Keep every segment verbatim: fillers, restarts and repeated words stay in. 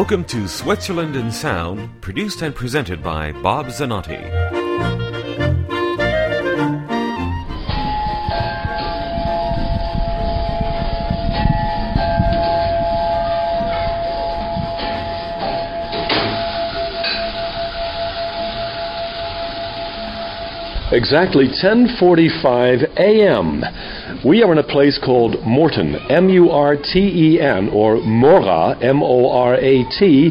Welcome to Switzerland in Sound, produced and presented by Bob Zanotti. Exactly ten forty-five a.m. We are in a place called Morten, M U R T E N, or Morat, M O R A T,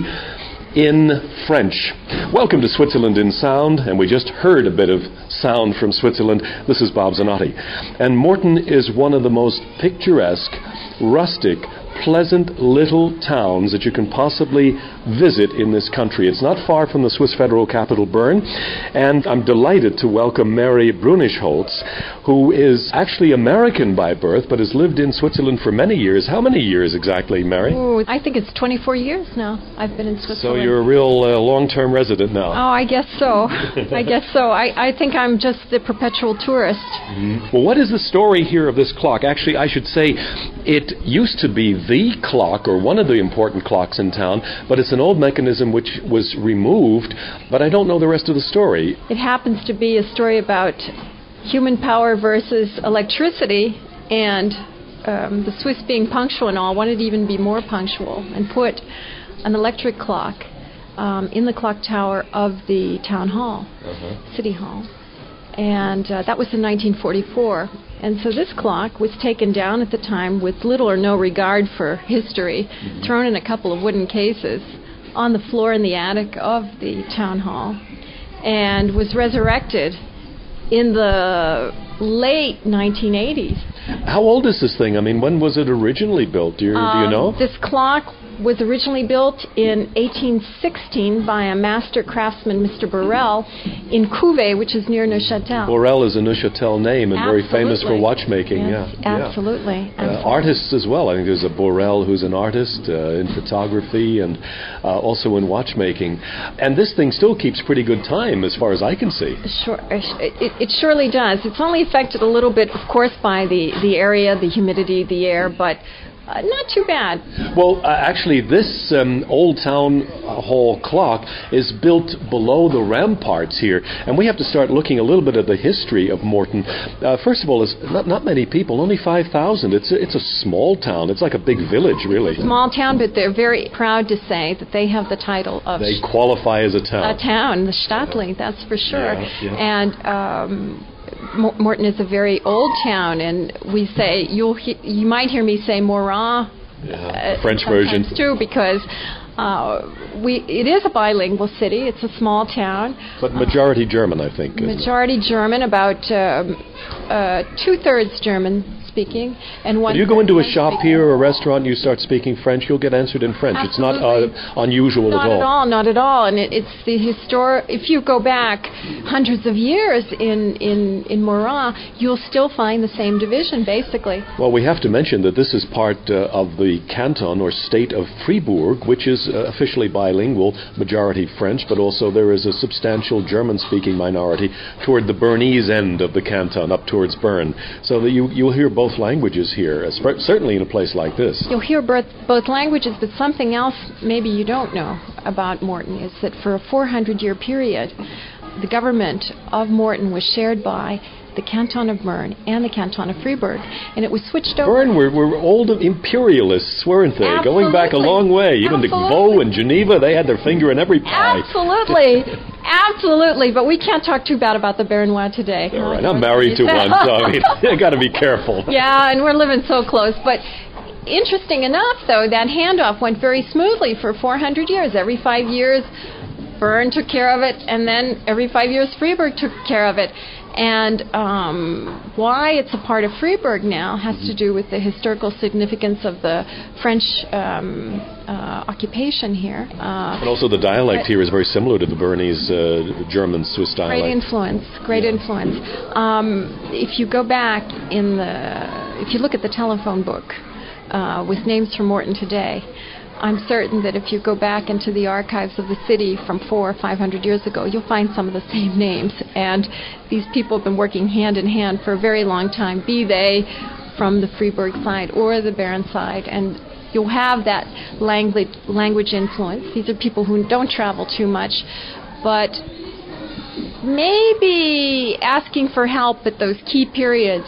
in French. Welcome to Switzerland in Sound, and we just heard a bit of sound from Switzerland. This is Bob Zanotti. And Morten is one of the most picturesque, rustic, pleasant little towns that you can possibly visit in this country. It's not far from the Swiss federal capital, Bern, and I'm delighted to welcome Mary Brunisch-Holz, who is actually American by birth, but has lived in Switzerland for many years. How many years exactly, Mary? Ooh, I think it's twenty-four years now I've been in Switzerland. So you're a real uh, long-term resident now. Oh, I guess so. I guess so. I, I think I'm just the perpetual tourist. Mm-hmm. Well, what is the story here of this clock? Actually, I should say it used to be the clock, or one of the important clocks in town, but it's an old mechanism which was removed, but I don't know the rest of the story. It happens to be a story about human power versus electricity, and um, the Swiss, being punctual and all, wanted to even be more punctual and put an electric clock um, in the clock tower of the town hall, uh-huh. City Hall. And uh, that was in nineteen forty-four. And so this clock was taken down at the time with little or no regard for history, mm-hmm. thrown in a couple of wooden cases on the floor in the attic of the town hall, and was resurrected in the late nineteen eighties. How old is this thing? I mean, when was it originally built? Do you, um, do you know? This clock was originally built in eighteen sixteen by a master craftsman, Mister Borel, in Couvet, which is near Neuchâtel. Borel is a Neuchâtel name and absolutely. Very famous for watchmaking. Yes, yeah, absolutely. Yeah. absolutely. Uh, artists as well. I think there's a Borel who's an artist uh, in photography and uh, also in watchmaking. And this thing still keeps pretty good time as far as I can see. Sure, it, it surely does. It's only affected a little bit, of course, by the, the area, the humidity, the air, but Uh, not too bad. Well, uh, actually, this um, old town hall clock is built below the ramparts here, and we have to start looking a little bit at the history of Morten. Uh, first of all, it's not, not many people, only five thousand. It's a, it's a small town. It's like a big village, really. It's a small town, but they're very proud to say that they have the title of... They qualify as a town. A town, the Stadtling, that's for sure. Yeah, yeah. And... Um, Morten is a very old town, and we say, you'll he- you might hear me say Morat, yeah, uh, French version too, because uh, we it is a bilingual city. It's a small town, but majority uh, German, I think. Majority German, about um, uh, two thirds German speaking, and one. If you go into a shop here or a restaurant and you start speaking French, you'll get answered in French. Absolutely. It's not uh, unusual not at all. Not at all, not at all. And it, it's the historic. If you go back hundreds of years in in in Morat, you'll still find the same division, basically. Well, we have to mention that this is part uh, of the canton or state of Fribourg, which is uh, officially bilingual, majority French, but also there is a substantial German-speaking minority toward the Bernese end of the canton, up towards Bern. So that you you'll hear both both languages here, certainly in a place like this. You'll hear both, both languages, but something else maybe you don't know about Morten is that for a four hundred year period, the government of Morten was shared by the canton of Bern and the canton of Fribourg, and it was switched over. Bern were, were old imperialists, weren't they? Absolutely. Going back a long way. Even the Vaud and Geneva, they had their finger in every pie. Absolutely. Absolutely, but we can't talk too bad about the Bernois today. All right, I'm married to one, so I mean, you got to be careful. Yeah, and we're living so close, but interesting enough, though, that handoff went very smoothly for four hundred years. Every five years, Bern took care of it, and then every five years, Fribourg took care of it. And um, why it's a part of Fribourg now has to do with the historical significance of the French um, uh, occupation here. Uh, and also the dialect here is very similar to the Bernese uh, German Swiss dialect. Great influence, great yeah. influence. Um, if you go back in the, if you look at the telephone book uh, with names from Morten today, I'm certain that if you go back into the archives of the city from four or five hundred years ago, you'll find some of the same names. And these people have been working hand in hand for a very long time, be they from the Fribourg side or the Bern side. And you'll have that language language influence. These are people who don't travel too much, but maybe asking for help at those key periods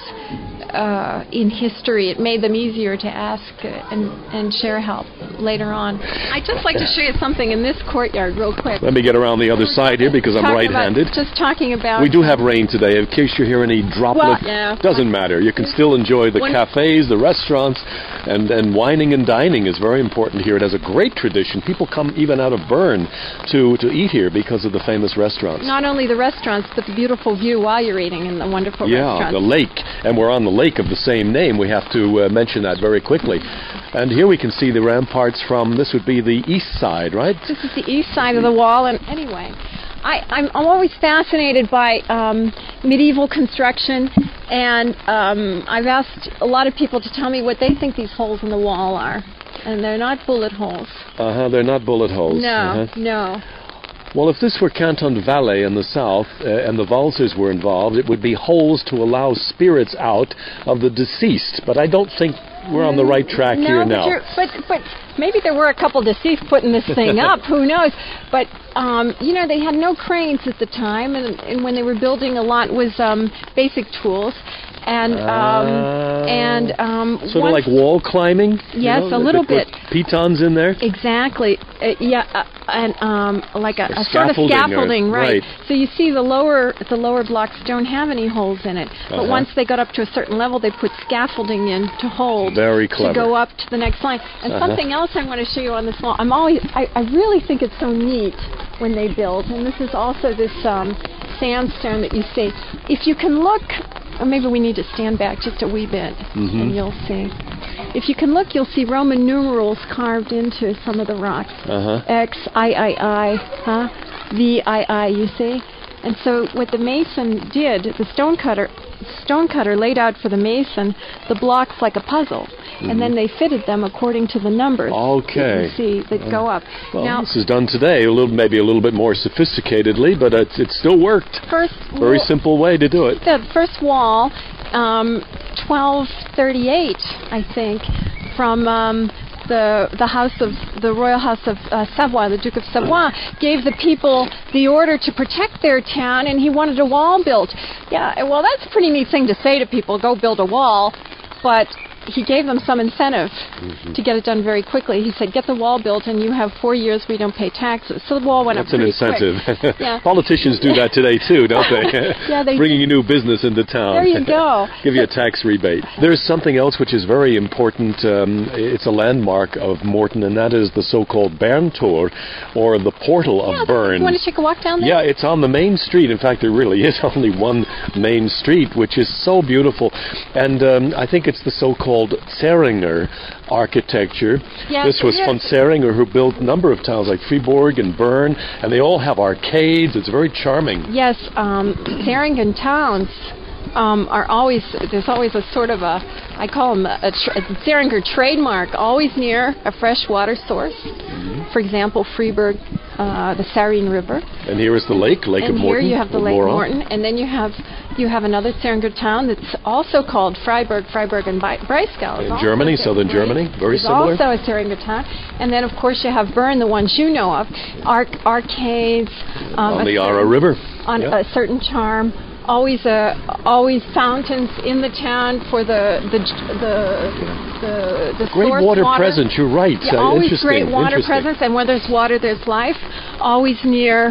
uh, in history, it made them easier to ask and, and share help later on. I'd just like to show you something in this courtyard real quick. Let me get around the other side here because I'm Talking right-handed. About, just talking about... We do have rain today. In case you hear any droplet, Well, yeah. doesn't matter. You can still enjoy the When- cafes, the restaurants, and, and wining and dining is very important here. It has a great tradition. People come even out of Bern to, to eat here because of the famous restaurants. Not only the restaurants, but the beautiful view while you're eating in the wonderful Yeah, restaurants. the lake, and we're on the lake of the same name. We have to uh, mention that very quickly. And here we can see the ramparts from, this would be the east side, right? This is the east side of the wall, and anyway, I, I'm, I'm always fascinated by um, medieval construction, and um, I've asked a lot of people to tell me what they think these holes in the wall are, and they're not bullet holes. Uh-huh, they're not bullet holes. No, Uh-huh. no. Well, if this were Canton Valais in the south uh, and the Walsers were involved, it would be holes to allow spirits out of the deceased. But I don't think we're on the right track no, here but now. You're, but but maybe there were a couple deceased putting this thing up. Who knows? But um, you know, they had no cranes at the time, and, and when they were building, a lot was um, basic tools, and um, Uh, and um, Sort of once- like wall climbing? you Yes, know, a they little put bit. Pitons in there? Exactly. Uh, yeah, uh, and um, like a, Or a sort of scaffolding or- scaffolding, right. right. So you see, the lower the lower blocks don't have any holes in it. But Uh-huh. once they got up to a certain level, they put scaffolding in to hold. Very clever. To go up to the next line. And Uh-huh. something else I want to show you on this wall. I'm always I, I really think it's so neat when they build. And this is also this um, sandstone that you see. If you can look. Or maybe we need to stand back just a wee bit, Mhm. and you'll see. If you can look, you'll see Roman numerals carved into some of the rocks. Uh-huh. X, I, I, I, huh? V, I, I, you see? And so what the mason did, the stonecutter, stonecutter laid out for the mason the blocks like a puzzle, and then they fitted them according to the numbers. Okay. You see that go up. Well, now, this is done today, a little, maybe a little bit more sophisticatedly, but it, it still worked. first Very wa- simple way to do it. The first wall, um, twelve thirty-eight, I think, from um, the the house of the royal house of uh, Savoy, the Duke of Savoy, gave the people the order to protect their town, and he wanted a wall built. Yeah, well, that's a pretty neat thing to say to people: go build a wall, but he gave them some incentive Mm-hmm. to get it done very quickly. He said, get the wall built and you have four years we don't pay taxes. So the wall went That's up an pretty incentive. quick. Yeah. Politicians do that today too, don't they? Yeah, they Bringing a new business into town. There you go. Give you a tax rebate. There's something else which is very important. Um, it's a landmark of Morton, and that is the so-called Berntor, or the portal of Yeah, Bern. you want to take a walk down there? Yeah, it's on the main street. In fact, there really is only one main street, which is so beautiful. And um, I think it's the so-called Zeringer architecture. Yeah, this was yeah. von Zeringer, who built a number of towns like Fribourg and Bern, and they all have arcades. It's very charming. Yes, um, Zeringen towns um, are always, there's always a sort of a, I call them a, a, tra- a Zeringer trademark, always near a fresh water source. Mm-hmm. For example, Fribourg, uh, the Sarine River. And here is the lake, Lake and of here Morton. you have the or Lake Morton. Morton, and then you have you have another Zeringer town that's also called Freiburg, Freiburg and Bi- Breisgau. In It's Germany, also- southern right? Germany, very It's similar. also a Zeringer town. And then, of course, you have Bern, the ones you know of, Arc- arcades. Um, On a the certain- Ara River. On Yeah. a certain charm. Always uh, always fountains in the town for the the the the, the Great source water, water. presence, you're right. Yeah, Uh, always interesting, great water interesting. presence, and where there's water, there's life. Always near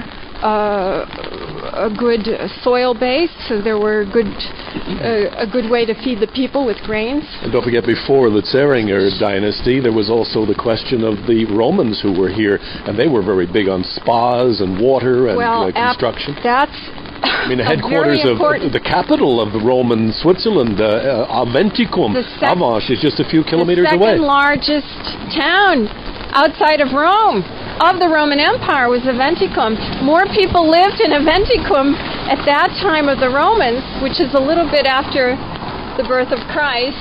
uh, a good soil base, so there were good uh, a good way to feed the people with grains. And don't forget, before the Zeringer dynasty, there was also the question of the Romans who were here, and they were very big on spas and water and well, uh, construction. Ap- that's I mean, the a headquarters very of important- the capital of the Roman Switzerland, uh, uh, Aventicum, The sec- Avanches, is just a few kilometers the away. second largest town outside of Rome of the Roman Empire was Aventicum. More people lived in Aventicum at that time of the Romans, which is a little bit after the birth of Christ,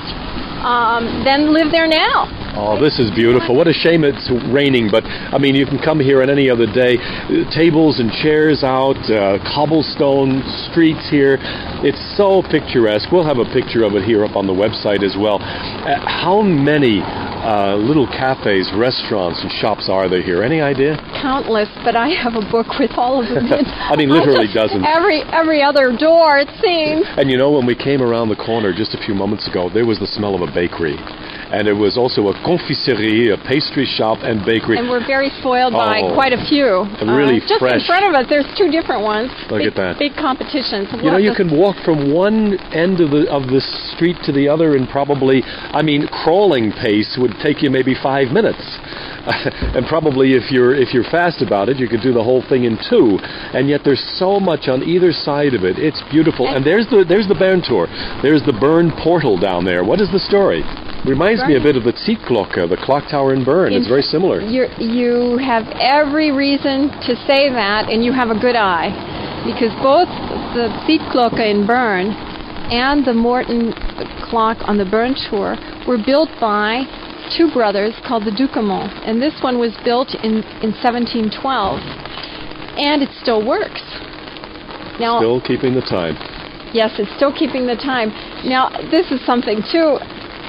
um, than live there now. Oh, this is beautiful. What a shame it's raining, but I mean, you can come here on any other day. Uh, Tables and chairs out, uh, cobblestone streets here. It's so picturesque. We'll have a picture of it here up on the website as well. Uh, how many uh, little cafes, restaurants, and shops are there here? Any idea? Countless, but I have a book with all of them. I mean, literally dozens. Every every other door, it seems. And you know, when we came around the corner just a few moments ago, there was the smell of a bakery. And there was also a confiserie, a pastry shop, and bakery. And we're very spoiled by Oh. quite a few. Really uh, just fresh. in front of us, there's two different ones. Look big, at that. Big competitions. You know, you can walk from one end of the of the street to the other in probably, I mean, crawling pace would take you maybe five minutes. And probably if you're if you're fast about it, you could do the whole thing in two. And yet there's so much on either side of it. It's beautiful. And there's the there's the Bern Tour. There's the Bern Portal down there. What is the story? Reminds me a bit of the Zeitglocke, the clock tower in Bern. In It's very similar. You're, you have every reason to say that, and you have a good eye, because both the Zeitglocke in Bern and the Morton clock on the Bern Tour were built by two brothers called the Ducamont, and this one was built in, in seventeen twelve, and it still works. Now, Still keeping the time. yes, it's still keeping the time. Now, this is something too.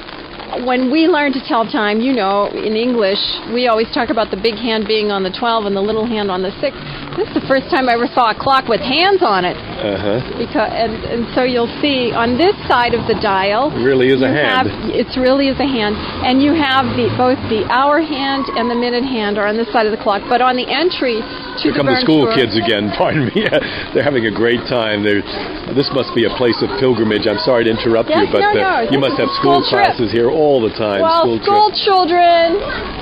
When we learn to tell time, you know, in English, we always talk about the big hand being on the twelve and the little hand on the six. This is the first time I ever saw a clock with hands on it. Uh-huh. Because, and, and so you'll see on this side of the dial, It really is a you hand. have, it's really is a hand, and you have the both the hour hand and the minute hand are on this side of the clock. But on the entry to Here the come the Bern school Tour- kids again. Pardon me. They're having a great time. They're, this must be a place of pilgrimage. I'm sorry to interrupt Yes, you, but no, no, uh, you this must is have a school school trip. classes here all the time. Well, school school trips. children,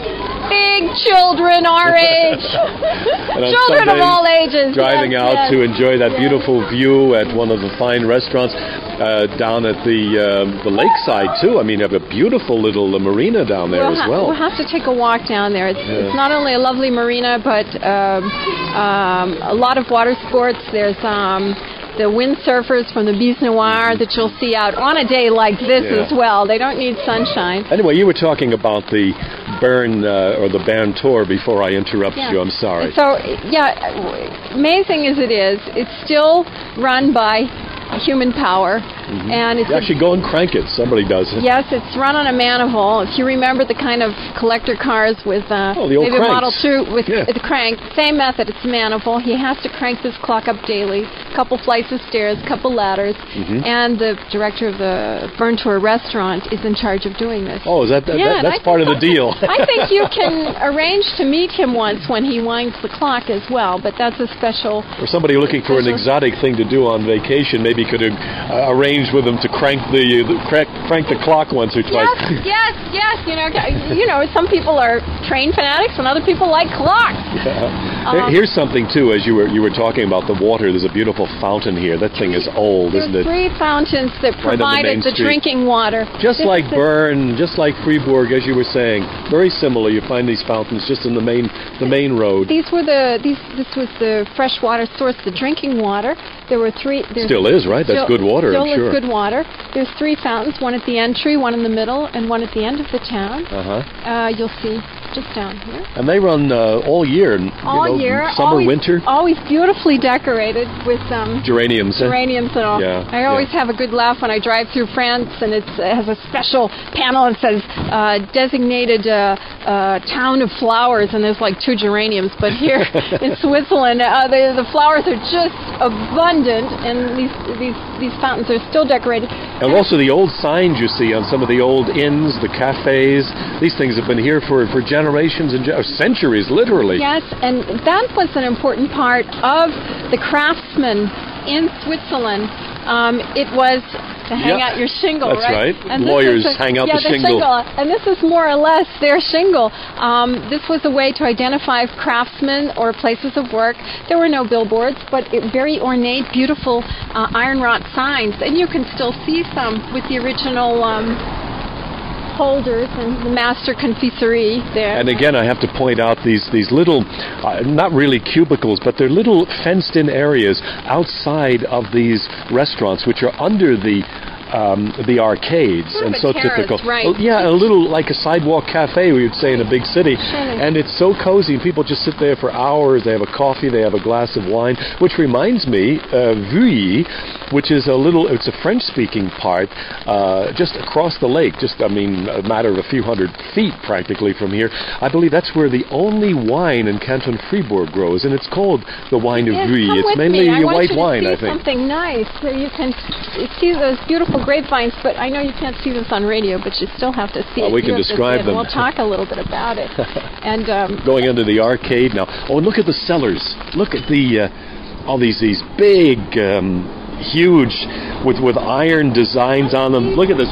big children our age, And on children of Sundays, all ages. driving yes, out yes. to enjoy that yes. beautiful view at one of the fine restaurants uh, down at the um, the lakeside too. I mean, you have a beautiful little uh, marina down there we'll as ha- well. We'll have to take a walk down there. It's, Yeah. it's not only a lovely marina, but um, um, a lot of water sports. There's um, the windsurfers from the Bise Noire that you'll see out on a day like this Yeah. as well. They don't need sunshine. Anyway, you were talking about the Bern uh, or the Bern Tour before I interrupted Yeah. you. I'm sorry. And so, yeah, amazing as it is, it's still run by human power, and it's You actually go and crank it. Somebody does it. yes, it's run on a manifold. If you remember the kind of collector cars with uh, Oh, the old maybe cranks. Model two with Yeah. the crank, same method. It's a manifold. He has to crank this clock up daily. Couple flights of stairs, couple ladders, Mm-hmm. and the director of the Bern Tour restaurant is in charge of doing this. Oh, is that, that, Yeah, and that that's I part of think the deal? I think you can arrange to meet him once when he winds the clock as well, but that's a special. For somebody looking for an exotic thing to do on vacation, maybe could uh, arrange with them to crank the, the crank, crank the clock once or twice. Yes, yes, yes. You know, you know, some people are train fanatics, and other people like clocks. Yeah. Um, Here- Here's something too. As you were you were talking about the water, there's a beautiful fountain here. That thing is old, There's isn't it? three fountains that Right on the main provided the street. drinking water. Just This like is the- Bern, just like Fribourg, as you were saying, very similar. You find these fountains just in the main the main road. These were the these. This was the fresh water source, the drinking water. There were three. there's Still is, right? That's still- good water, Still I'm sure. is good water. There's three fountains: one at the entry, one in the middle, and one at the end of the town. Uh-huh. Uh, you'll see just down here. And they run uh, all year. You All know, year, summer, always, winter, always beautifully decorated with um, geraniums. eh? geraniums and all. Yeah, I always yeah. have a good laugh when I drive through France, and it's, it has a special panel that says uh, designated uh, uh, town of flowers, and there's like two geraniums. But here in Switzerland, uh, the, the flowers are just abundant, and these these these fountains are still decorated. And also the old signs you see on some of the old inns, the cafes. These things have been here for, for generations and ge- centuries, literally. Yes, and that was an important part of the craftsmen in Switzerland. Um, it was to hang Yeah, out your shingle, that's right? right. And this Lawyers is a- hang out yeah, the shingle. And this is more or less their shingle. Um, this was a way to identify craftsmen or places of work. There were no billboards, but it, very ornate, beautiful uh, iron wrought signs. And you can still see some with the original um, holders and the master confiserie there. And again, I have to point out these these little, uh, not really cubicles, but they're little fenced-in areas outside of these restaurants, which are under the um, the arcades, Sort of and a so terrace, typical. right. Oh, yeah, a little like a sidewalk cafe, we would say, in a big city. Sure. And it's so cozy. People just sit there for hours. They have a coffee. They have a glass of wine. Which reminds me, uh, Vuilly, which is a little, it's a French-speaking part, uh, just across the lake, just, I mean, a matter of a few hundred feet practically from here. I believe that's where the only wine in Canton Fribourg grows, and it's called the wine of Yes, Vuilly. come It's with mainly me. I want white you to wine, see I think. something nice so you can s- see those beautiful grapevines. But I know you can't see this on radio, but you still have to see Well, it. we can You have to see describe it, them. and we'll talk a little bit about it. And um, Going into the arcade now. Oh, and look at the cellars. Look at the uh, all these these big, um, huge, with with iron designs on them. Look at this.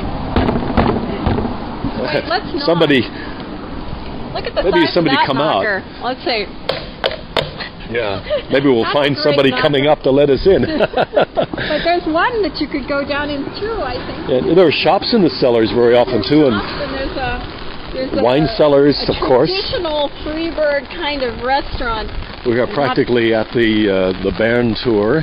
Wait, let's not. Somebody. look at the maybe size somebody of that come out. knocker. Let's see. Yeah. Maybe we'll That's find a great somebody knocker. coming up to let us in. But there's one that you could go down in through, I think. Yeah, there are shops in the cellars very often There's too, and shops, and there's a there's a, wine cellars, a of course. traditional Freeburg kind of restaurant. We are practically at the uh, the Bern tour,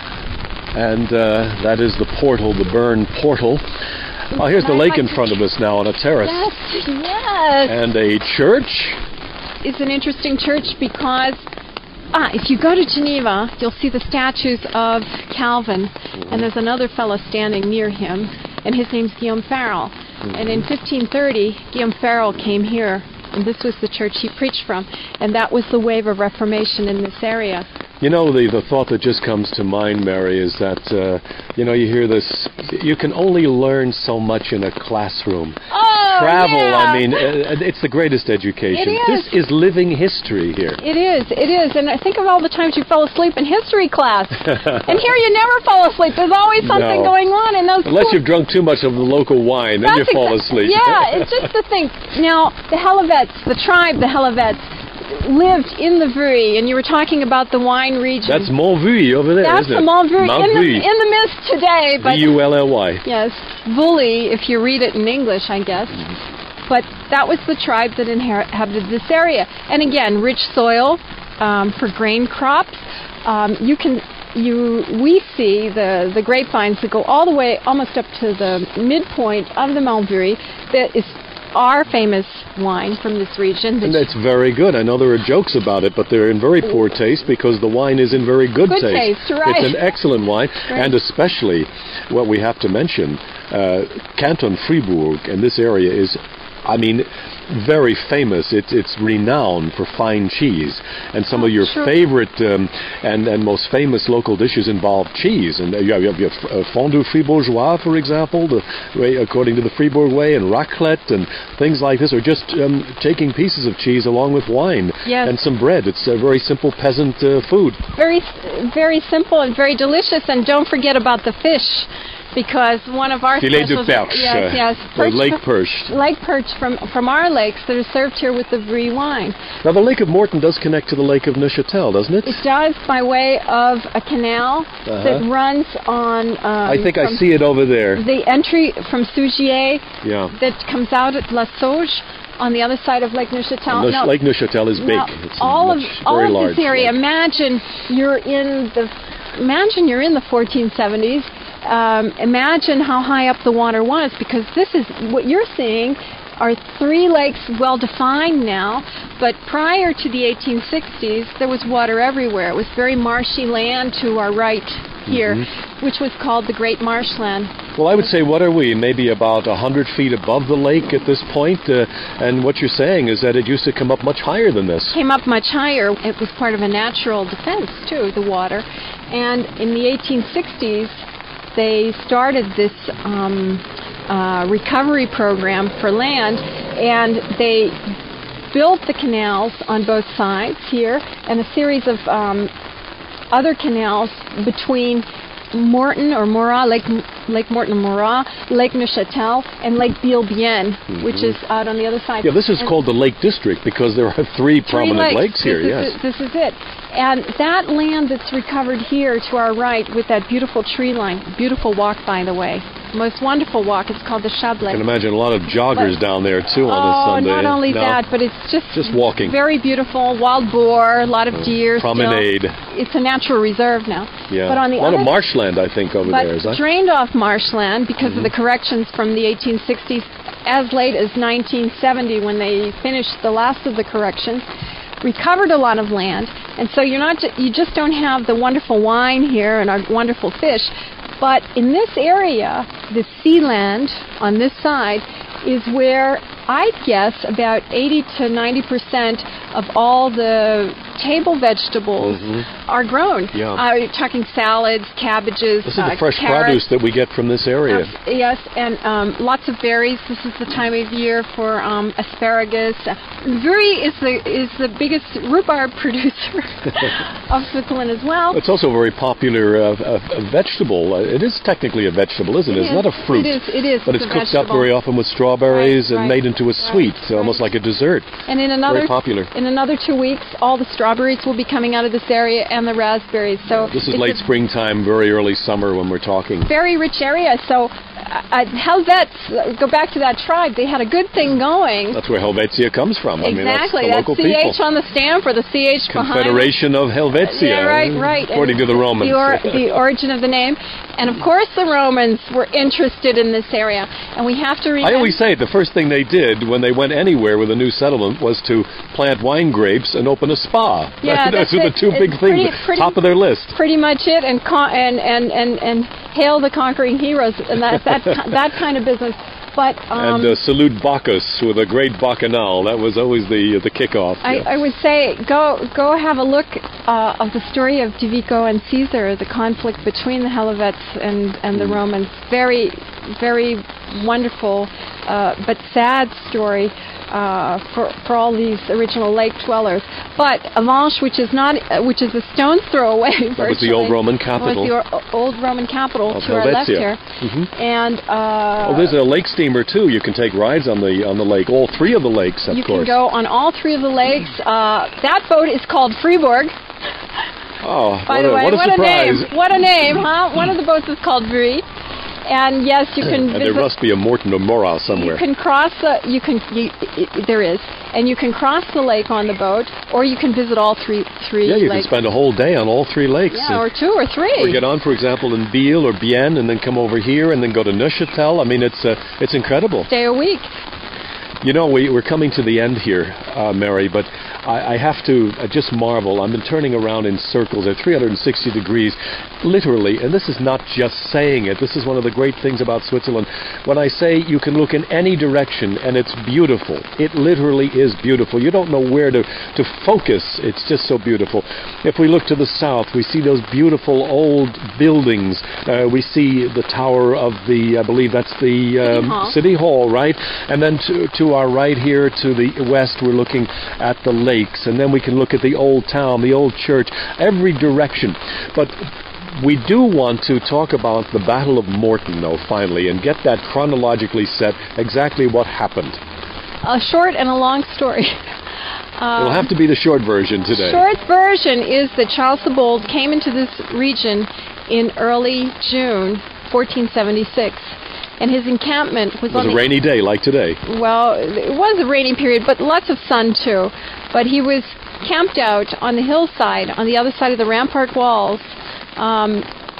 and uh, that is the portal, the Bern portal. Oh, here's the lake in front of us now on a terrace. Yes, yes. And a church. It's an interesting church because ah, if you go to Geneva, you'll see the statues of Calvin, and there's another fellow standing near him, and his name's Guillaume Farel. Mm-hmm. And in fifteen thirty, Guillaume Farel came here, and this was the church he preached from, and that was the wave of Reformation in this area. You know, the, the thought that just comes to mind, Mary, is that, uh, you know, you hear this, you can only learn so much in a classroom. Oh, Travel, yeah. I mean, uh, it's the greatest education. It is. This is living history here. It is, it is, and I think of all the times you fell asleep in history class, and here you never fall asleep. There's always something No. going on in those Unless schools. you've drunk too much of the local wine, then you That's fall exa- asleep. Yeah, it's just the thing. Now, the Hellevetz, the tribe, the Hellevetz, lived in the Vuilly, and you were talking about the wine region. That's Mont Vuilly over there, That's isn't the it? Mont Vuilly Mount in the, Vuilly. in the mist today. But V U L L Y. yes, Vuilly, if you read it in English, I guess. But that was the tribe that inhabited this area. And again, rich soil um, for grain crops. Um, you can, you, we see the, the grapevines that go all the way almost up to the midpoint of the Mont Vuilly. That is our famous wine from this region. And that's very good. I know there are jokes about it, but they're in very poor taste because the wine is in very good, Good taste, right. It's an excellent wine, Right. and especially what we have to mention, uh, Canton Fribourg and this area is, I mean, very famous. It's it's renowned for fine cheese, and some Oh, of your sure. favorite um, and and most famous local dishes involve cheese. And uh, you have, you have your uh, fondue fribourgeois, for example, the way according to the Fribourg way, and raclette and things like this, or just um, taking pieces of cheese along with wine Yes. and some bread. It's a very simple peasant uh, food. Very, very simple and very delicious. And don't forget about the fish, because one of our Filet de specials- perche, yes, uh, yes, or perch lake from- perche. lake perch from from our lakes that are served here with the Brie wine. Now the Lake of Morton does connect to the Lake of Neuchâtel, doesn't it? It does by way of a canal that Uh-huh. runs on. Um, I think I from see it over there. the entry from Sougier Yeah. that comes out at La Sauge on the other side of Lake Neuchâtel. Neuch- Now- Lake Neuchâtel is big. now, It's all of much, all very of large. this area. lake. Imagine you're in the imagine you're in the fourteen seventies. Um, imagine how high up the water was, because this is what you're seeing are three lakes, well defined now, but prior to the eighteen sixties there was water everywhere. It was very marshy land to our right here, Mm-hmm. which was called the Great Marshland. Well, I would say, what are we? Maybe about one hundred feet above the lake at this point? Uh, and what you're saying is that it used to come up much higher than this. Came up much higher. It was part of a natural defense too, the water. And in the eighteen sixties they started this um, uh, recovery program for land, and they built the canals on both sides here, and a series of um, other canals between Morton or Morat, Lake Lake Morton and Morat, Lake Neuchâtel, and Lake Biel-Bien, which is out on the other side. Yeah, this is And called the Lake District because there are three prominent Three lakes, here, this yes. Is it, this is it. And that land that's recovered here to our right with that beautiful tree line, beautiful walk, by the way. most wonderful walk. It's called the Chablais. I can imagine a lot of joggers But- down there, too, on oh, a Sunday. not only No? that, but it's just Just walking. very beautiful. Wild boar, a lot of deer. still. Promenade. It's a natural reserve now. Yeah. But on the a lot other of marshland, I think, over but there, is that? drained off marshland because Mm-hmm. of the corrections from the eighteen sixties, as late as nineteen seventy when they finished the last of the corrections, recovered a lot of land, and so you're not ju- you just don't have the wonderful wine here and our wonderful fish, but in this area, the sea land on this side is where I'd guess about eighty to ninety percent of all the table vegetables are grown. Mm-hmm. Yeah. Uh, you're talking salads, cabbages, This is uh, the fresh carrots. produce that we get from this area. Uh, yes, and um, lots of berries. This is the time of year for um, asparagus. Uh, Zuri is the is the biggest rhubarb producer of Switzerland as well. It's also a very popular uh, uh, vegetable. Uh, it is technically a vegetable, isn't it? It It's not a is. fruit. It is. It is. But It's it's a cooked up vegetable. very often with strawberries Right, and right, made into a right, sweet, right. almost like a dessert. And in another Very popular. in another two weeks, all the strawberries will be coming out of this area and the raspberries. So This is it's late a springtime, very early summer when we're talking. very rich area. So uh, Helvets, uh, go back to that tribe. They had a good thing going. That's where Helvetia comes from. I mean, that's Exactly. the That's local C H people. on the stamp or the C H behind. Confederation of Helvetia. Yeah, right, right. According And to the Romans. The, or, the origin of the name. And of course the Romans were interested in this area. And we have to remember... I always say the first thing they did when they went anywhere with a new settlement was to plant wine grapes and open a spa. Yeah, Those that's are the it. two It's big things, pretty- pretty- top of their list. pretty much it, and con- and, and, and, and hail the conquering heroes, and that that that kind of business. But um, and uh, salute Bacchus with a great bacchanal. That was always the the kickoff. I, yeah. I would say go go have a look uh, of the story of Divico and Caesar, the conflict between the Helvets and, and the Romans. Very, very wonderful, uh, but sad story uh, for for all these original lake dwellers. But Avanches, which is not, uh, which is a stone's throw away, That was the old Roman capital. Was the or, old Roman capital Of to our left Helvetia. here, Mhm. and uh, Oh, there's a lake steamer too. You can take rides on the on the lake. All three of the lakes, of you course. can go on all three of the lakes. Uh, that boat is called Fribourg. Oh, By what the a, way, what a what a surprise! name! What a name, huh? One of the boats is called Vry, and yes, you can And visit. there must be a Morton or Morat somewhere. You can cross the. You can. You, i i there is, and you can cross the lake on the boat, or you can visit all three three yeah, you can lakes. spend a whole day on all three lakes. yeah, or two or three. Or get on, for example, in Biel or Bienne, and then come over here, and then go to Neuchâtel. I mean, it's uh, it's incredible. Stay a week. You know, we, we're coming to the end here, uh, Mary, but I, I have to uh, just marvel. I've been turning around in circles at three hundred sixty degrees, literally, and this is not just saying it. This is one of the great things about Switzerland. When I say you can look in any direction and it's beautiful, it literally is beautiful. You don't know where to, to focus. It's just so beautiful. If we look to the south, we see those beautiful old buildings. Uh, we see the tower of the, I believe that's the um, Hall. City Hall, right? And then to, to our right here, to the west, we're looking at the lakes. And then we can look at the old town, the old church, every direction. But we do want to talk about the Battle of Morton, though, finally, and get that chronologically set, exactly what happened. A short and a long story. Um, It'll have to be the short version today. Short version is that Charles the Bold came into this region in early June fourteen seventy-six, and his encampment was It was on a the rainy day, like today. well, it was a rainy period, but lots of sun too. But he was camped out on the hillside on the other side of the rampart walls um,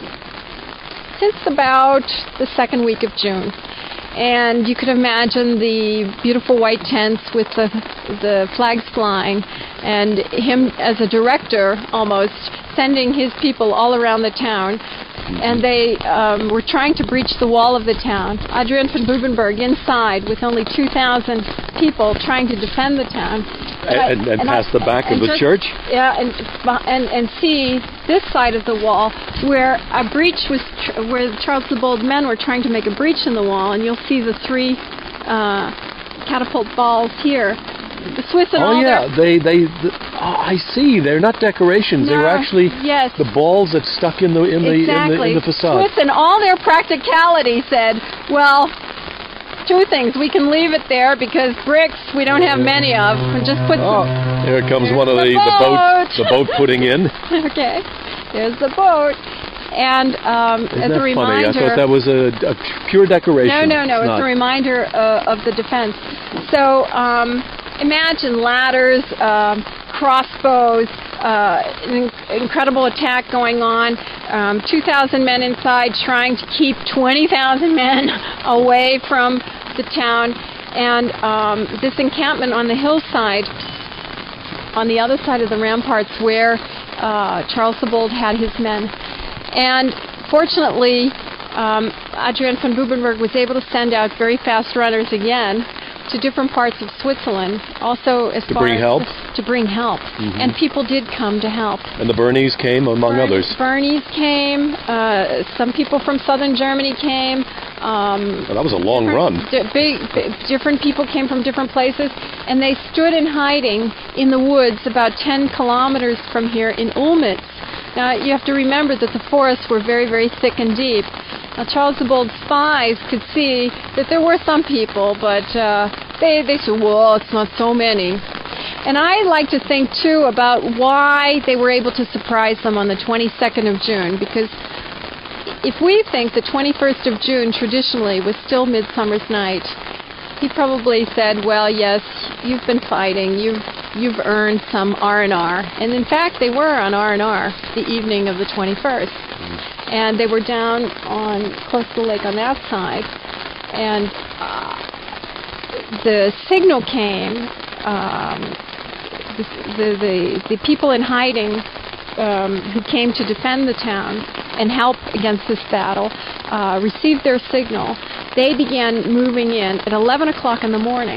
since about the second week of June. And you could imagine the beautiful white tents with the the flags flying, and him as a director almost sending his people all around the town. And they um, were trying to breach the wall of the town. Adrian von Bubenberg inside with only two thousand people trying to defend the town. And, and, and past the back of and the just- church? Yeah, and, and and see this side of the wall where a breach was, tr- where Charles the Bold men were trying to make a breach in the wall, and you'll see the three uh, catapult balls here. The Swiss and Oh all yeah, their they they. The, oh, I see. They're not decorations. They were No, actually yes. the balls that stuck in the in the exactly. in the, in the facade. Swiss and all their practicality said, well, two things. We can leave it there because bricks we don't have many of. We just put Oh, some. there comes There's one of the the the boat boat. the boat putting in. Okay, there's the boat. And um, Isn't as that a reminder, funny? I thought that was a, a pure decoration. No, no, no. It's, it's a reminder uh, of the defense. So um, imagine ladders, um, crossbows, uh, an incredible attack going on. Um, two thousand men inside trying to keep twenty thousand men away from the town. And um, this encampment on the hillside, on the other side of the ramparts where uh, Charles the Bold had his men. And fortunately, um, Adrian von Bubenberg was able to send out very fast runners again to different parts of Switzerland, also as to far bring as help? to bring help. Mm-hmm. And people did come to help. And the Bernies came, among Bern- others. Bernies came. Uh, some people from southern Germany came. Um, well, that was a long run. Di- big, big, different people came from different places, and they stood in hiding in the woods about ten kilometers from here in Ulmitz. Now, you have to remember that the forests were very, very thick and deep. Now, Charles the Bold's spies could see that there were some people, but uh, they, they said, well, it's not so many. And I like to think, too, about why they were able to surprise them on the twenty-second of June, because if we think the twenty-first of June traditionally was still Midsummer's Night, he probably said, well, yes, you've been fighting, you've you've earned some R and R. And in fact, they were on R and R the evening of the twenty-first. And they were down on close to the lake on that side. And uh, the signal came, um, the, the, the, the people in hiding um, who came to defend the town and help against this battle uh, received their signal. They began moving in at eleven o'clock in the morning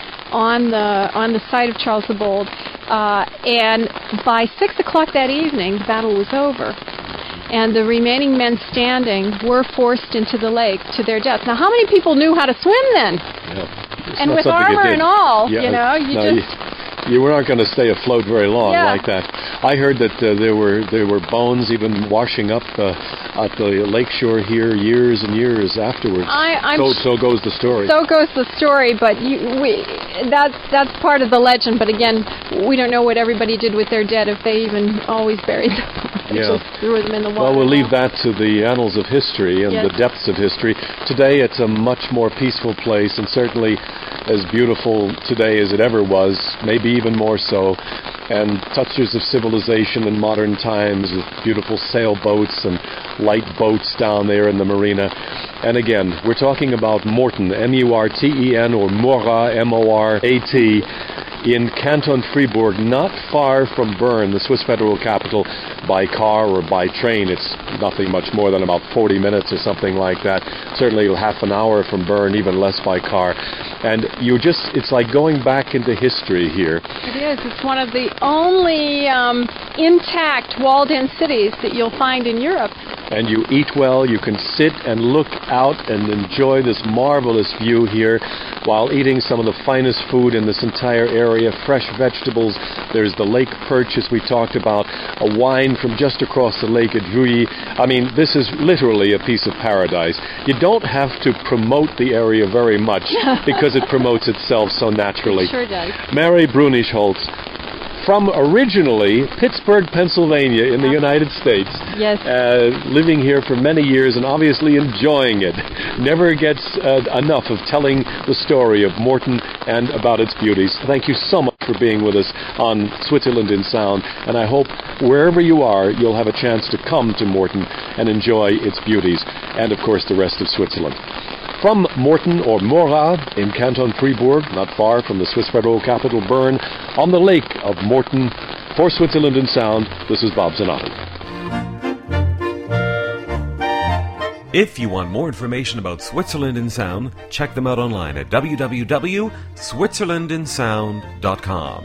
on the on the site of Charles the Bold, uh, and by six o'clock that evening, the battle was over, and the remaining men standing were forced into the lake to their death. Now, how many people knew how to swim then? Yeah. And with armor and all, yeah, you know, you no, just... You, you were not going to stay afloat very long yeah. like that. I heard that uh, there were there were bones even washing up uh, at the lakeshore here years and years afterwards. I, I'm so, so goes the story. So goes the story, but you, we, that's that's part of the legend. But again, we don't know what everybody did with their dead, if they even always buried them. Yeah. Just threw them in the water. Well, we'll leave that to the annals of history and yes. the depths of history. Today, it's a much more peaceful place, and certainly as beautiful today as it ever was, maybe even more so, and touches of civilization in modern times with beautiful sailboats and light boats down there in the marina. And again, we're talking about Morten, M U R T E N, or Mora, M O R A T, in Canton Fribourg, not far from Bern, the Swiss federal capital, by car or by train. It's nothing much more than about forty minutes or something like that. Certainly half an hour from Bern, even less by car. And you just, it's like going back into history here. It is. It's one of the only um, intact walled-in cities that you'll find in Europe. And you eat well, you can sit and look out and enjoy this marvelous view here while eating some of the finest food in this entire area, fresh vegetables. There's the lake perch, as we talked about, a wine from just across the lake at Vuilly. I mean, this is literally a piece of paradise. You don't have to promote the area very much because it promotes itself so naturally. It sure does. Mary Brunisch-Holz, from originally Pittsburgh, Pennsylvania in the United States. Yes. Uh, living here for many years and obviously enjoying it. Never gets uh, enough of telling the story of Morten and about its beauties. Thank you so much for being with us on Switzerland in Sound, and I hope wherever you are, you'll have a chance to come to Morten and enjoy its beauties, and of course the rest of Switzerland. From Morten, or Mora, in Canton Fribourg, not far from the Swiss federal capital Bern, on the lake of Morten, for Switzerland in Sound, this is Bob Zanotti. If you want more information about Switzerland in Sound, check them out online at w w w dot switzerland in sound dot com.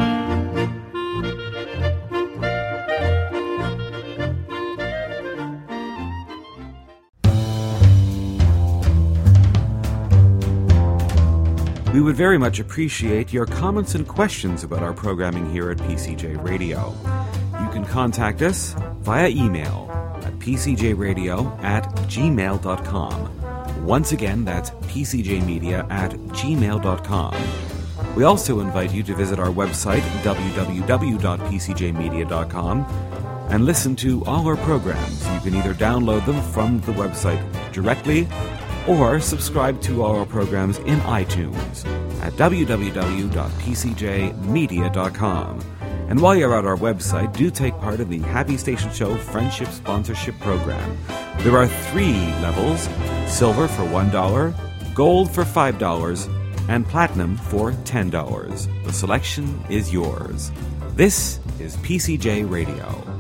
We would very much appreciate your comments and questions about our programming here at P C J Radio. You can contact us via email at p c j radio at gmail dot com. Once again, that's p c j media at gmail dot com. We also invite you to visit our website, w w w dot p c j media dot com. and listen to all our programs. You can either download them from the website directly or subscribe to all our programs in iTunes at w w w dot p c j media dot com. And while you're at our website, do take part in the Happy Station Show Friendship Sponsorship Program. There are three levels: silver for one dollar, gold for five dollars, and platinum for ten dollars. The selection is yours. This is P C J Radio.